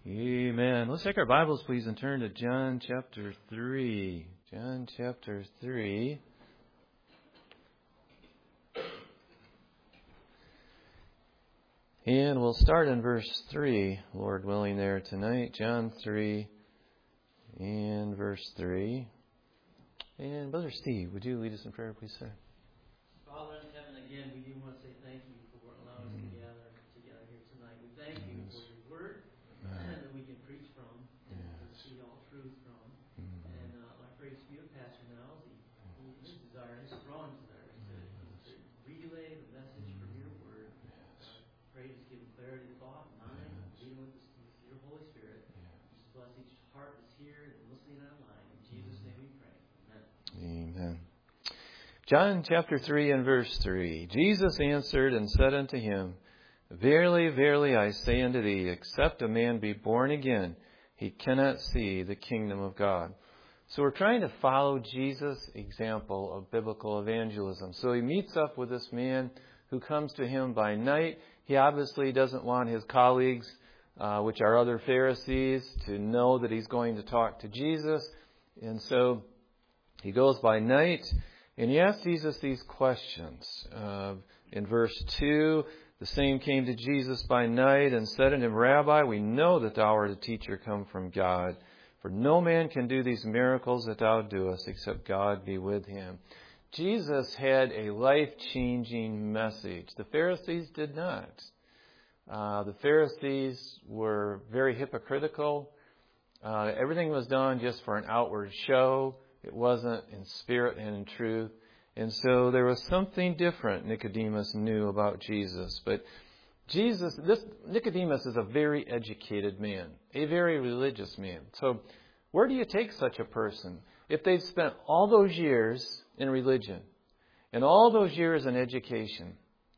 Amen. Let's take our Bibles, please, and turn to John chapter 3. John chapter 3. And we'll start in verse 3, Lord willing, there tonight. John 3 and verse 3. And Brother Steve, would you lead us in prayer, please, sir? Father in heaven, again, we do want to say thank you for allowing us to gather together here tonight. We thank you for your word that we can preach from and see all truth from. And I pray to be with Pastor now. His desire, his strong desire, is to relay the message from your word. Pray to give him clarity of thought, mind, dealing with your Holy Spirit. Just bless each heart that's here and listening online. In Jesus' name we pray. Amen. Amen. John chapter 3 and verse 3. Jesus answered and said unto him, Verily, verily, I say unto thee, except a man be born again, he cannot see the kingdom of God. So we're trying to follow Jesus' example of biblical evangelism. So he meets up with this man who comes to him by night. He obviously doesn't want his colleagues, which are other Pharisees, to know that he's going to talk to Jesus. And so he goes by night. And he asked Jesus these questions. In verse 2, the same came to Jesus by night and said unto him, Rabbi, we know that thou art a teacher come from God. For no man can do these miracles that thou doest, except God be with him. Jesus had a life-changing message. The Pharisees did not. The Pharisees were very hypocritical. Everything was done just for an outward show. It wasn't in spirit and in truth. And so there was something different Nicodemus knew about Jesus. But Nicodemus is a very educated man, a very religious man. So where do you take such a person? If they've spent all those years in religion and all those years in education,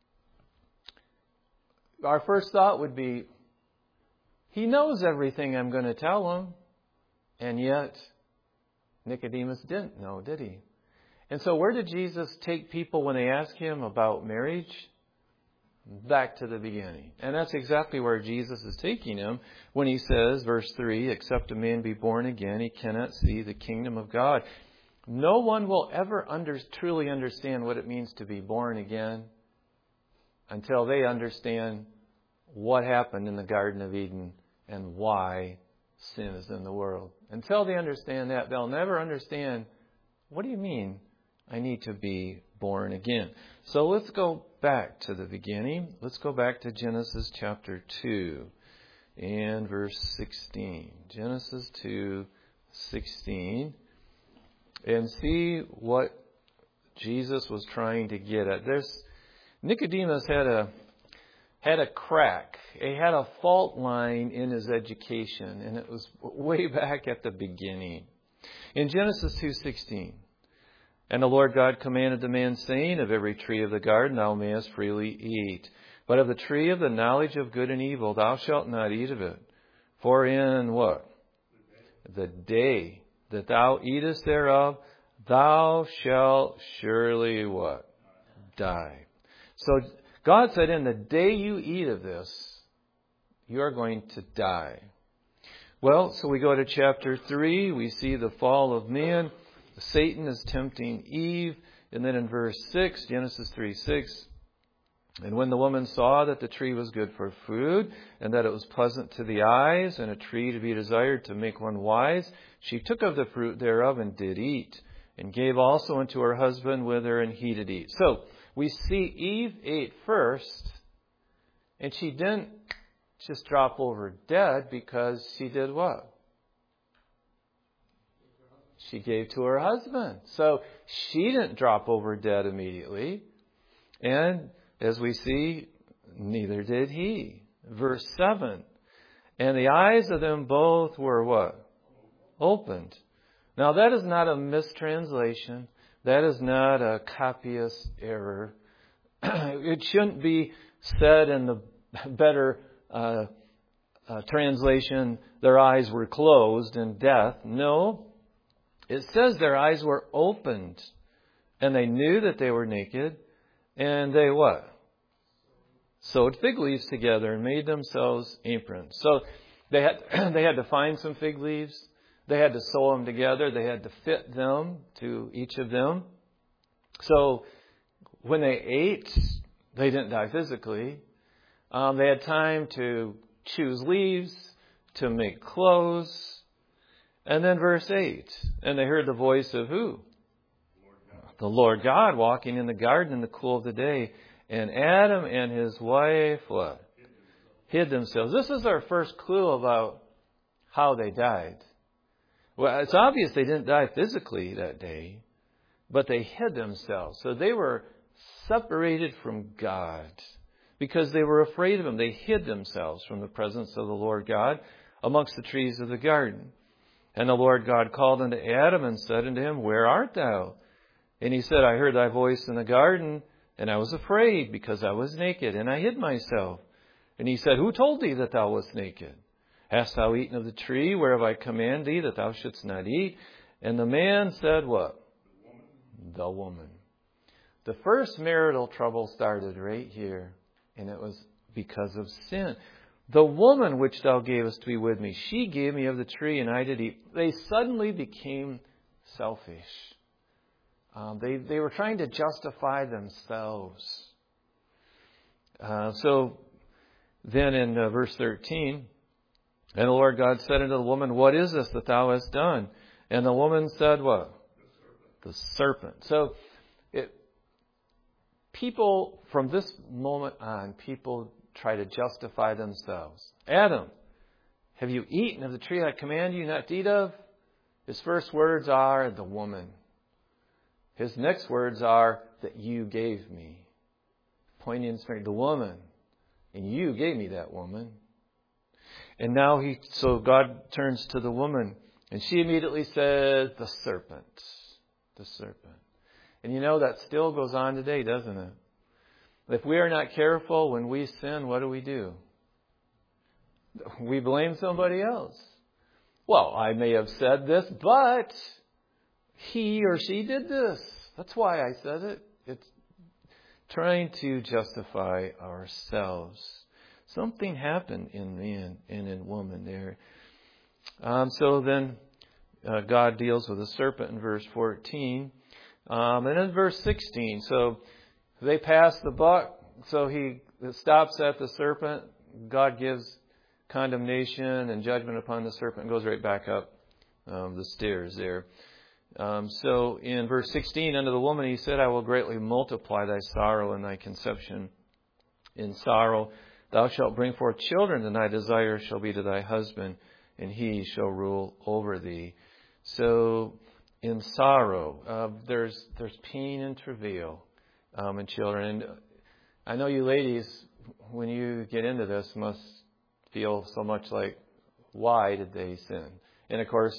our first thought would be, he knows everything I'm going to tell him. And yet Nicodemus didn't know, did he? And so where did Jesus take people when they ask him about marriage? Back to the beginning. And that's exactly where Jesus is taking him when he says, verse 3, except a man be born again, he cannot see the kingdom of God. No one will ever truly understand what it means to be born again until they understand what happened in the Garden of Eden and why sin is in the world. Until they understand that, they'll never understand, what do you mean I need to be born again? So let's go back to the beginning. Let's go back to Genesis chapter 2 and verse 16. Genesis 2:16. And see what Jesus was trying to get at. Nicodemus had a crack. He had a fault line in his education, and it was way back at the beginning. In Genesis 2:16, and the Lord God commanded the man, saying, Of every tree of the garden thou mayest freely eat, but of the tree of the knowledge of good and evil thou shalt not eat of it. For in what? The day that thou eatest thereof, thou shalt surely what? Die. So God said, in the day you eat of this, you are going to die. Well, so we go to chapter 3. We see the fall of man. Satan is tempting Eve. And then in verse 6, Genesis 3:6, and when the woman saw that the tree was good for food, and that it was pleasant to the eyes, and a tree to be desired to make one wise, she took of the fruit thereof and did eat, and gave also unto her husband with her, and he did eat. So we see Eve ate first, and she didn't just drop over dead because she did what? She gave to her husband. So she didn't drop over dead immediately. And as we see, neither did he. Verse 7. And the eyes of them both were what? Opened. Now that is not a mistranslation. That is not a copyist error. It shouldn't be said in the better translation, their eyes were closed in death. No. It says their eyes were opened. And they knew that they were naked. And they what? Sewed fig leaves together and made themselves aprons. So They had to find some fig leaves. They had to sew them together. They had to fit them to each of them. So when they ate, they didn't die physically. They had time to choose leaves, to make clothes. And then verse 8, and they heard the voice of who? The Lord God walking in the garden in the cool of the day. And Adam and his wife, what? Hid themselves. This is our first clue about how they died. Well, it's obvious they didn't die physically that day, but they hid themselves. So they were separated from God because they were afraid of Him. They hid themselves from the presence of the Lord God amongst the trees of the garden. And the Lord God called unto Adam and said unto him, Where art thou? And he said, I heard thy voice in the garden, and I was afraid, because I was naked, and I hid myself. And he said, Who told thee that thou wast naked? Hast thou eaten of the tree whereof I command thee that thou shouldst not eat? And the man said, what? The woman. The first marital trouble started right here, and it was because of sin. The woman which thou gavest to be with me, she gave me of the tree, and I did eat. They suddenly became selfish. They were trying to justify themselves. So then in verse 13, and the Lord God said unto the woman, What is this that thou hast done? And the woman said, what? The serpent. So people, from this moment on, people try to justify themselves. Adam, have you eaten of the tree I command you not to eat of? His first words are, the woman. His next words are, that you gave me. Pointing to the woman. And you gave me that woman. And now so God turns to the woman. And she immediately says, the serpent. The serpent. And that still goes on today, doesn't it? If we are not careful, when we sin, what do? We blame somebody else. Well, I may have said this, but he or she did this. That's why I said it. It's trying to justify ourselves. Something happened in man and in woman there. So then God deals with the serpent in verse 14. And in verse 16, so they pass the buck. So he stops at the serpent. God gives condemnation and judgment upon the serpent and goes right back up the stairs there. So in verse 16, unto the woman he said, I will greatly multiply thy sorrow and thy conception. In sorrow thou shalt bring forth children, and thy desire shall be to thy husband, and he shall rule over thee. So in sorrow, there's pain and travail in children. And I know you ladies, when you get into this, must feel so much like, why did they sin? And of course,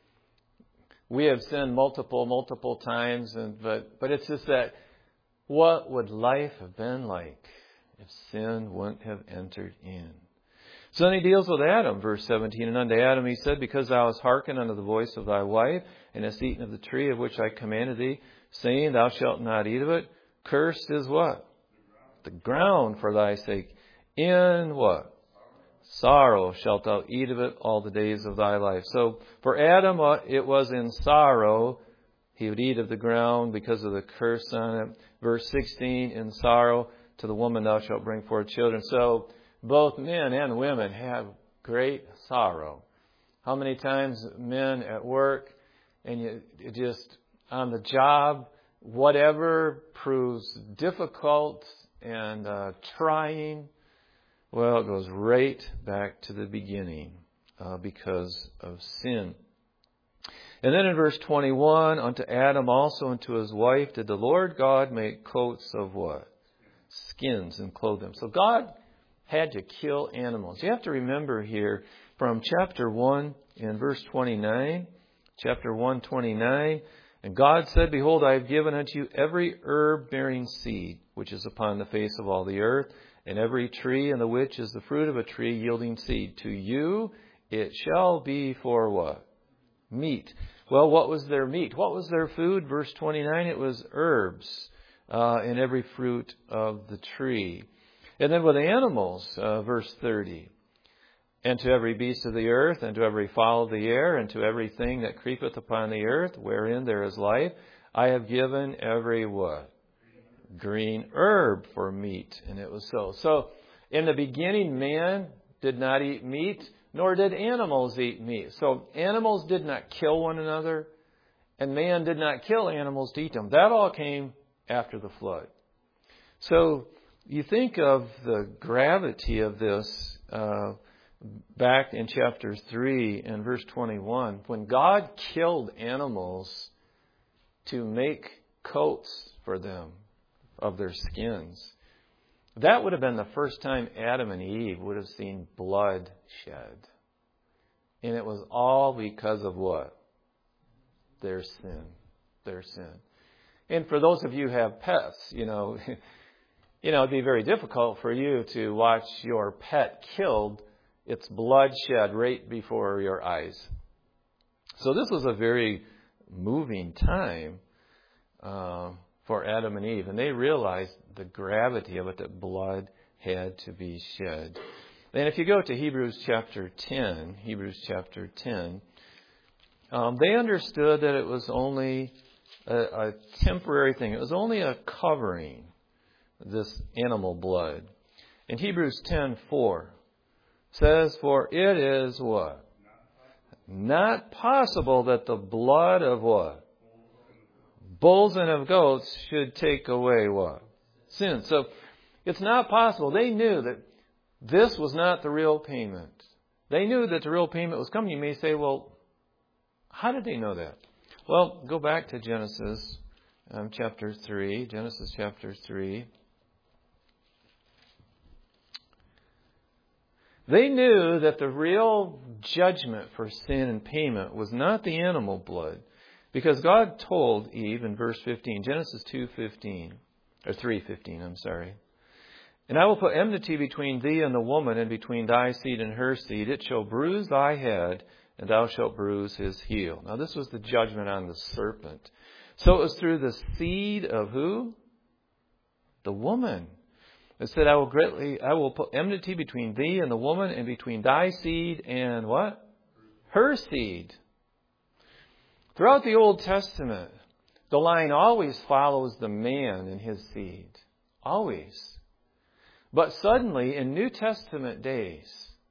we have sinned multiple times, but it's just that, what would life have been like if sin wouldn't have entered in? So then he deals with Adam, verse 17. And unto Adam he said, Because thou hast hearkened unto the voice of thy wife, and hast eaten of the tree of which I commanded thee, saying, Thou shalt not eat of it, cursed is what? The ground for thy sake. In what? Sorrow shalt thou eat of it all the days of thy life. So for Adam, it was in sorrow. He would eat of the ground because of the curse on it. Verse 16, in sorrow to the woman thou shalt bring forth children. So both men and women have great sorrow. How many times men at work and you just on the job, whatever proves difficult and trying, well, it goes right back to the beginning because of sin. And then in verse 21, unto Adam also and to his wife did the Lord God make coats of what? Skins, and clothe them. So God had to kill animals. You have to remember here from chapter 1 in verse 29, chapter 1:29, and God said, Behold, I have given unto you every herb bearing seed, which is upon the face of all the earth, and every tree in the which is the fruit of a tree yielding seed. To you it shall be for what? Meat. Well, what was their meat? What was their food? Verse 29, it was herbs and every fruit of the tree. And then with animals, verse 30. And to every beast of the earth, and to every fowl of the air, and to everything that creepeth upon the earth, wherein there is life, I have given every what? Green herb for meat. And it was so. So, in the beginning, man did not eat meat, nor did animals eat meat. So, animals did not kill one another, and man did not kill animals to eat them. That all came after the flood. So, you think of the gravity of this back in chapter 3 and verse 21. When God killed animals to make coats for them of their skins, that would have been the first time Adam and Eve would have seen blood shed. And it was all because of what? Their sin. Their sin. And for those of you who have pets, it'd be very difficult for you to watch your pet killed, its blood shed right before your eyes. So this was a very moving time for Adam and Eve. And they realized the gravity of it, that blood had to be shed. And if you go to Hebrews chapter 10, they understood that it was only a temporary thing. It was only a covering, this animal blood. In Hebrews 10:4 says, for it is what? Not possible that the blood of what? Bulls and of goats should take away what? Sin. So it's not possible. They knew that this was not the real payment. They knew that the real payment was coming. You may say, well, how did they know that? Well, go back to Genesis chapter 3. Genesis chapter 3. They knew that the real judgment for sin and payment was not the animal blood. Because God told Eve in verse 15, Genesis 2:15, or 3:15, I'm sorry. And I will put enmity between thee and the woman, and between thy seed and her seed. It shall bruise thy head, and thou shalt bruise his heel. Now this was the judgment on the serpent. So it was through the seed of who? The woman. It said, I will put enmity between thee and the woman, and between thy seed and what? Her seed. Throughout the Old Testament, the line always follows the man and his seed. Always. But suddenly, in New Testament days,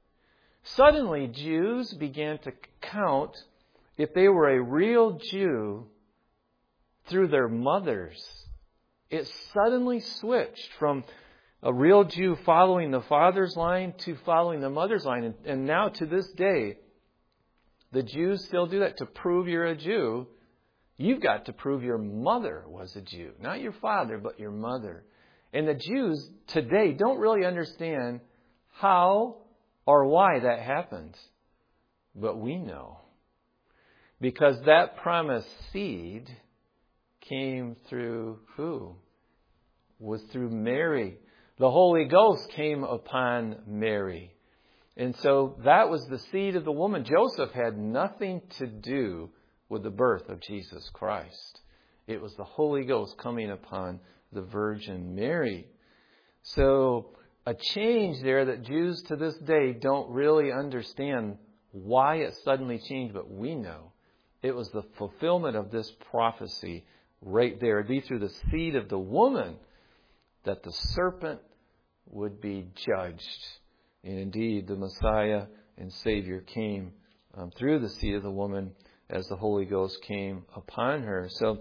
suddenly Jews began to count if they were a real Jew through their mothers. It suddenly switched from a real Jew following the father's line to following the mother's line. And now to this day, the Jews still do that. To prove you're a Jew, you've got to prove your mother was a Jew. Not your father, but your mother. And the Jews today don't really understand how or why that happened. But we know. Because that promised seed came through who? Was through Mary. The Holy Ghost came upon Mary. And so that was the seed of the woman. Joseph had nothing to do with the birth of Jesus Christ. It was the Holy Ghost coming upon the Virgin Mary. So a change there that Jews to this day don't really understand why it suddenly changed, but we know. It was the fulfillment of this prophecy right there. It'd be through the seed of the woman that the serpent would be judged. And indeed, the Messiah and Savior came through the seed of the woman as the Holy Ghost came upon her. So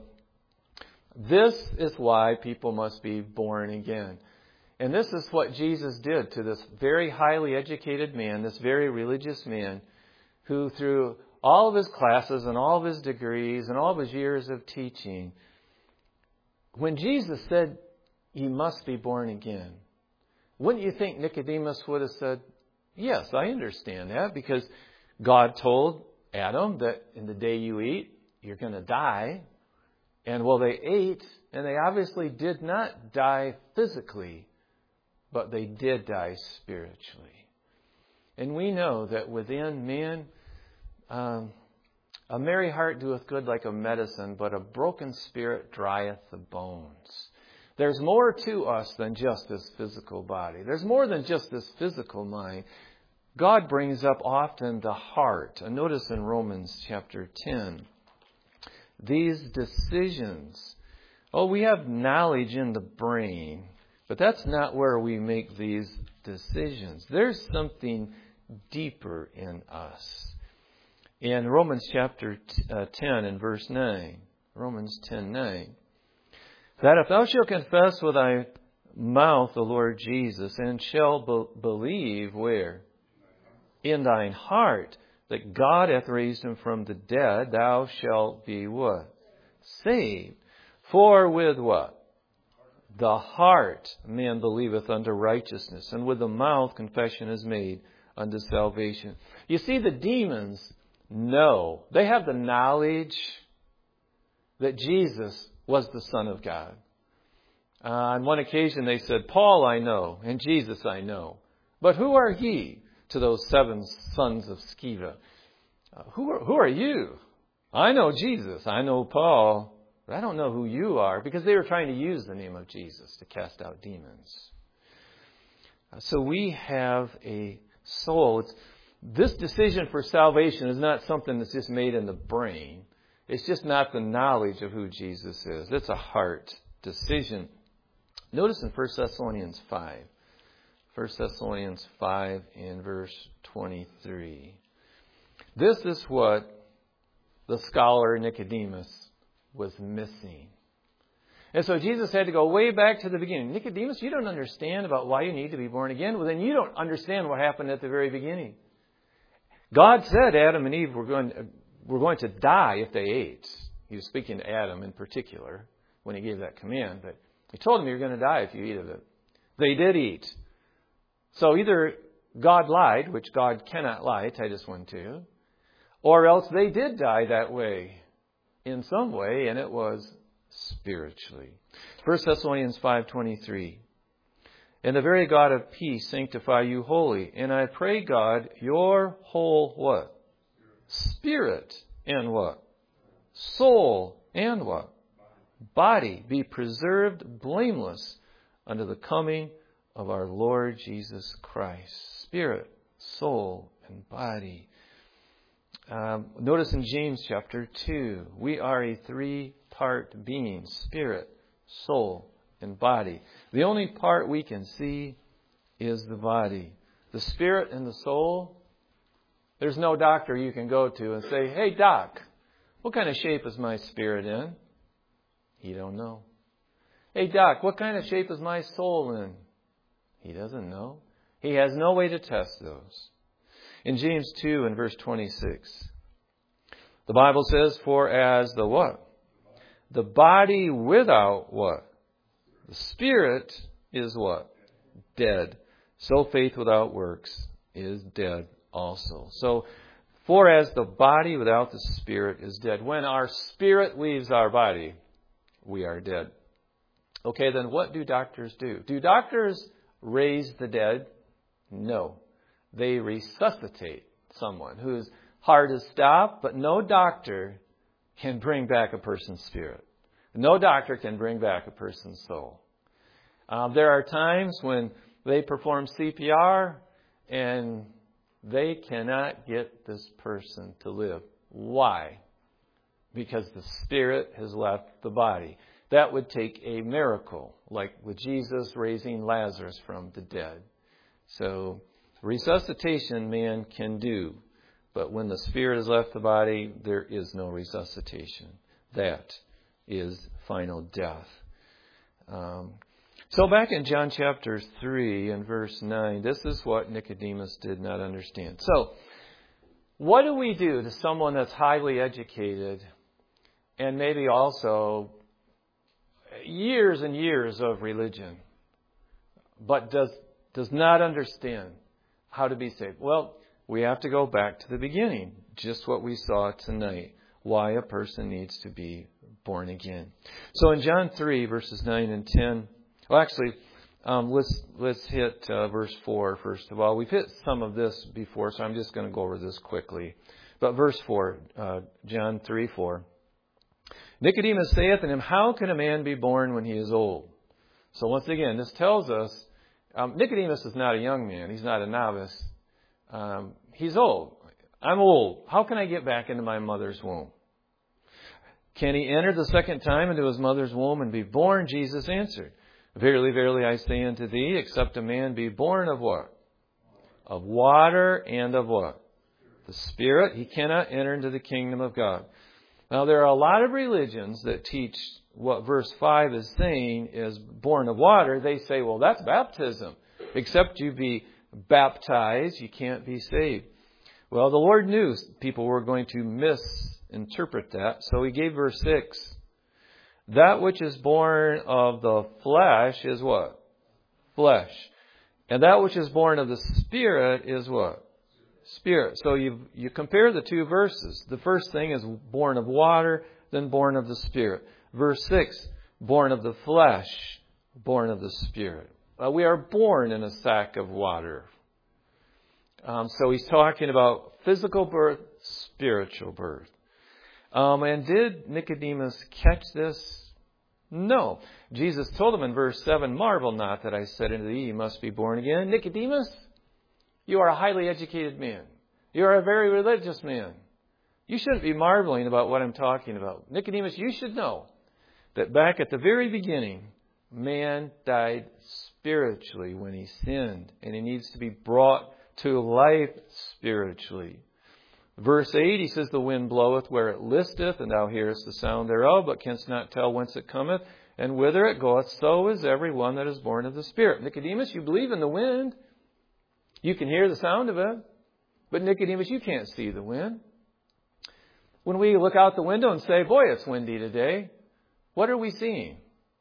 this is why people must be born again. And this is what Jesus did to this very highly educated man, this very religious man, who through all of his classes and all of his degrees and all of his years of teaching, when Jesus said, you must be born again, wouldn't you think Nicodemus would have said, yes, I understand that, because God told Adam that in the day you eat, you're going to die. And well, they ate, and they obviously did not die physically, but they did die spiritually. And we know that within man, a merry heart doeth good like a medicine, but a broken spirit drieth the bones. There's more to us than just this physical body. There's more than just this physical mind. God brings up often the heart. And notice in Romans chapter 10, these decisions. Oh, we have knowledge in the brain, but that's not where we make these decisions. There's something deeper in us. In Romans chapter 10 and verse 9, Romans 10:9, that if thou shalt confess with thy mouth the Lord Jesus, and shall believe where? In thine heart, that God hath raised him from the dead, thou shalt be what? Saved. For with what? The heart man believeth unto righteousness, and with the mouth confession is made unto salvation. You see, the demons know. They have the knowledge that Jesus was the Son of God. On one occasion they said, Paul I know, and Jesus I know. But who are ye? To those 7 sons of Sceva. Who are you? I know Jesus. I know Paul. But I don't know who you are, because they were trying to use the name of Jesus to cast out demons. So we have a soul. This decision for salvation is not something that's just made in the brain. It's just not the knowledge of who Jesus is. It's a heart decision. Notice in 1 Thessalonians 5. 1 Thessalonians 5 in verse 23. This is what the scholar Nicodemus was missing. And so Jesus had to go way back to the beginning. Nicodemus, you don't understand about why you need to be born again. Well, then you don't understand what happened at the very beginning. God said Adam and Eve were going to die if they ate. He was speaking to Adam in particular when he gave that command. But he told them you're going to die if you eat of it. They did eat. So either God lied, which God cannot lie, Titus 1:2, or else they did die that way in some way, and it was spiritually. 1 Thessalonians 5:23. And the very God of peace sanctify you wholly. And I pray God, your whole what? Spirit and what? Soul and what? Body be preserved blameless unto the coming of our Lord Jesus Christ. Spirit, soul, and body. Notice in James chapter 2, we are a 3-part being. Spirit, soul, and body. The only part we can see is the body. The spirit and the soul, there's no doctor you can go to and say, hey doc, what kind of shape is my spirit in? He don't know. Hey doc, what kind of shape is my soul in? He doesn't know. He has no way to test those. In James 2 and verse 26, the Bible says, for as the what? The body without what? The spirit is what? Dead. So faith without works is dead also. So, for as the body without the spirit is dead. When our spirit leaves our body, we are dead. Okay, then what do doctors do? Do doctors raise the dead? No. They resuscitate someone whose heart is stopped, but no doctor can bring back a person's spirit. No doctor can bring back a person's soul. There are times when they perform CPR and they cannot get this person to live. Why? Because the spirit has left the body. That would take a miracle, like with Jesus raising Lazarus from the dead. So, resuscitation man can do, but when the spirit has left the body, there is no resuscitation. That is final death. So back in John chapter 3 and verse 9, this is what Nicodemus did not understand. So, what do we do to someone that's highly educated and maybe also years and years of religion, but does not understand how to be saved? Well, we have to go back to the beginning, just what we saw tonight, why a person needs to be born again. So in John 3, verses 9 and 10, well, actually, let's hit verse 4 first of all. We've hit some of this before, so I'm just going to go over this quickly. But verse 4, John 3:4. Nicodemus saith unto him, how can a man be born when he is old? So once again, this tells us, Nicodemus is not a young man. He's not a novice. He's old. I'm old. How can I get back into my mother's womb? Can he enter the second time into his mother's womb and be born? Jesus answered, Verily, verily, I say unto thee, except a man be born of what? Of water and of what? The Spirit. He cannot enter into the kingdom of God. Now, there are a lot of religions that teach what verse 5 is saying is born of water. They say, well, that's baptism. Except you be baptized, you can't be saved. Well, the Lord knew people were going to misinterpret that. So He gave verse 6. That which is born of the flesh is what? Flesh. And that which is born of the Spirit is what? Spirit. So you compare the two verses. The first thing is born of water, then born of the Spirit. Verse 6, born of the flesh, born of the Spirit. We are born in a sack of water. So he's talking about physical birth, spiritual birth. And did Nicodemus catch this? No. Jesus told him in verse 7, Marvel not that I said unto thee, you must be born again. Nicodemus, you are a highly educated man. You are a very religious man. You shouldn't be marveling about what I'm talking about. Nicodemus, you should know that back at the very beginning, man died spiritually when he sinned, and he needs to be brought to life spiritually. Verse 8, he says, The wind bloweth where it listeth, and thou hearest the sound thereof, but canst not tell whence it cometh, and whither it goeth. So is every one that is born of the Spirit. Nicodemus, you believe in the wind. You can hear the sound of it. But Nicodemus, you can't see the wind. When we look out the window and say, boy, it's windy today, what are we seeing?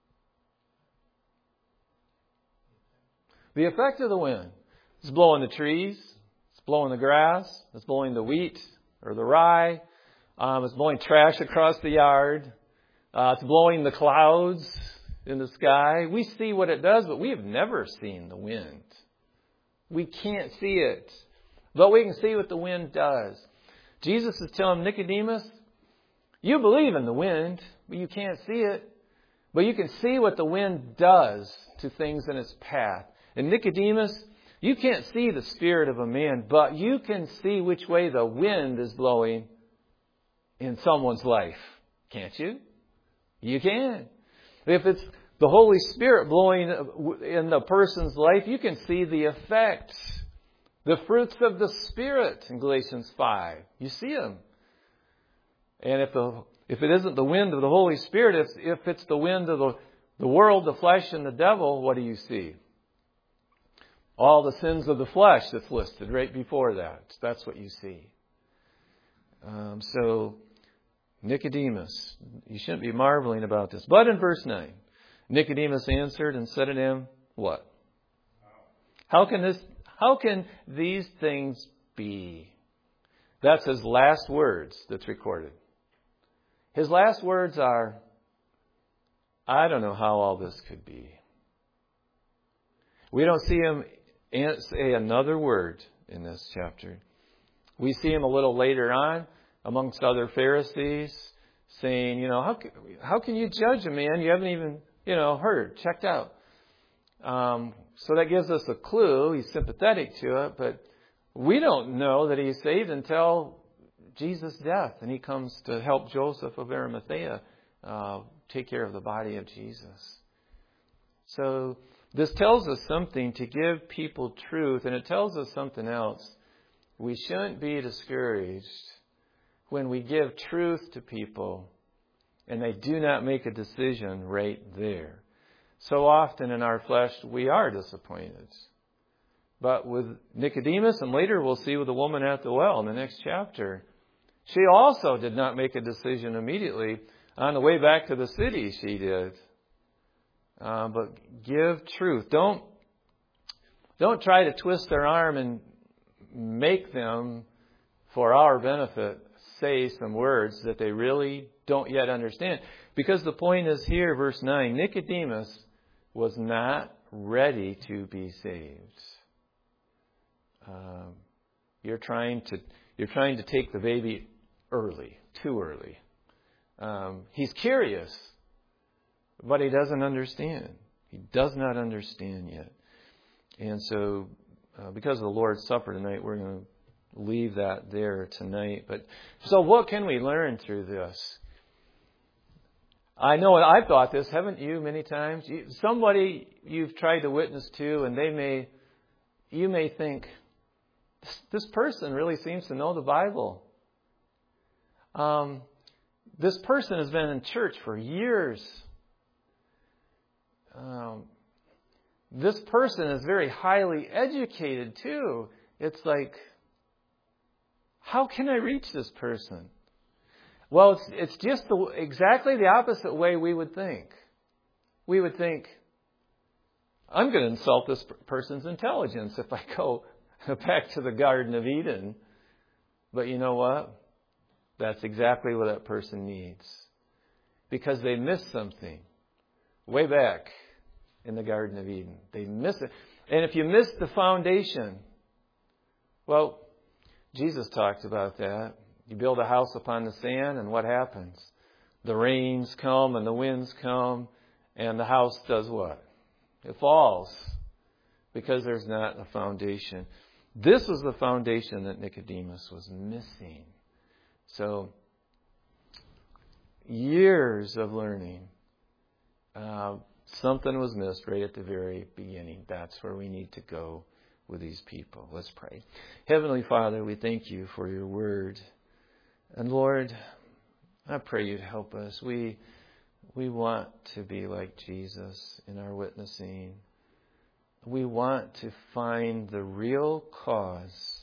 The effect of the wind. It's blowing the trees. It's blowing the grass. It's blowing the wheat or the rye. It's blowing trash across the yard. It's blowing the clouds in the sky. We see what it does, but we have never seen the wind. We can't see it. But we can see what the wind does. Jesus is telling Nicodemus, you believe in the wind, but you can't see it. But you can see what the wind does to things in its path. And Nicodemus, you can't see the spirit of a man, but you can see which way the wind is blowing in someone's life. Can't you? You can. If it's the Holy Spirit blowing in the person's life, you can see the effects. The fruits of the Spirit in Galatians 5. You see them. And if it isn't the wind of the Holy Spirit, if it's the wind of the world, the flesh, and the devil, what do you see? All the sins of the flesh that's listed right before that. That's what you see. So, Nicodemus, you shouldn't be marveling about this. But in verse 9, Nicodemus answered and said to him, what? How can these things be? That's his last words that's recorded. His last words are, I don't know how all this could be. We don't see him say another word in this chapter. We see him a little later on amongst other Pharisees saying, how can you judge a man you haven't even, heard, checked out? So that gives us a clue. He's sympathetic to it, but we don't know that he's saved until Jesus' death, and he comes to help Joseph of Arimathea take care of the body of Jesus. So this tells us something to give people truth, and it tells us something else. We shouldn't be discouraged when we give truth to people and they do not make a decision right there. So often in our flesh, we are disappointed. But with Nicodemus, and later we'll see with the woman at the well in the next chapter, she also did not make a decision immediately. On the way back to the city, she did. But give truth. Don't try to twist their arm and make them, for our benefit, say some words that they really don't yet understand. Because the point is here, verse 9, Nicodemus was not ready to be saved. You're trying to take the baby early, too early. He's curious, but he doesn't understand. He does not understand yet. And so because of the Lord's Supper tonight, we're going to leave that there tonight. But so what can we learn through this? I know I've thought this, haven't you, many times? Somebody you've tried to witness to, and you may think, this person really seems to know the Bible. This person has been in church for years. This person is very highly educated too. It's like, how can I reach this person? Well, it's just exactly the opposite way we would think. We would think, I'm going to insult this person's intelligence if I go back to the Garden of Eden. But you know what? That's exactly what that person needs. Because they missed something way back in the Garden of Eden. They miss it. And if you miss the foundation, well, Jesus talked about that. You build a house upon the sand, and what happens? The rains come and the winds come, and the house does what? It falls because there's not a foundation. This was the foundation that Nicodemus was missing. So, years of learning. Something was missed right at the very beginning. That's where we need to go with these people. Let's pray. Heavenly Father, we thank you for your word. And Lord, I pray you'd help us. We want to be like Jesus in our witnessing. We want to find the real cause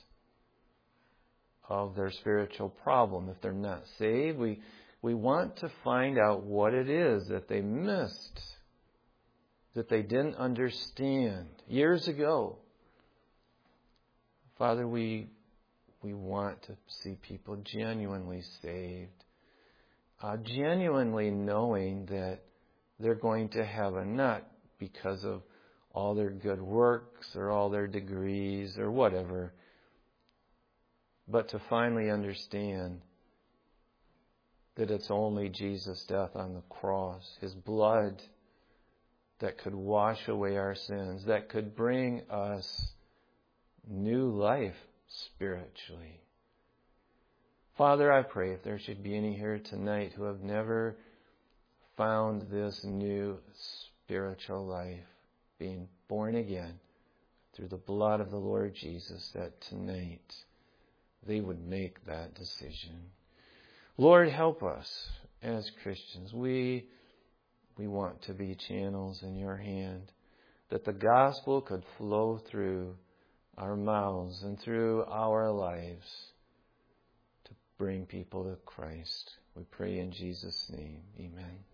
of their spiritual problem. If they're not saved, we want to find out what it is that they missed, that they didn't understand years ago. Father, we want to see people genuinely saved, genuinely knowing that they're going to heaven, not because of all their good works or all their degrees or whatever, but to finally understand that it's only Jesus' death on the cross, His blood, that could wash away our sins, that could bring us new life spiritually. Father, I pray if there should be any here tonight who have never found this new spiritual life, being born again through the blood of the Lord Jesus, that tonight they would make that decision. Lord, help us as Christians. We want to be channels in your hand, that the gospel could flow through our mouths and through our lives to bring people to Christ. We pray in Jesus' name. Amen.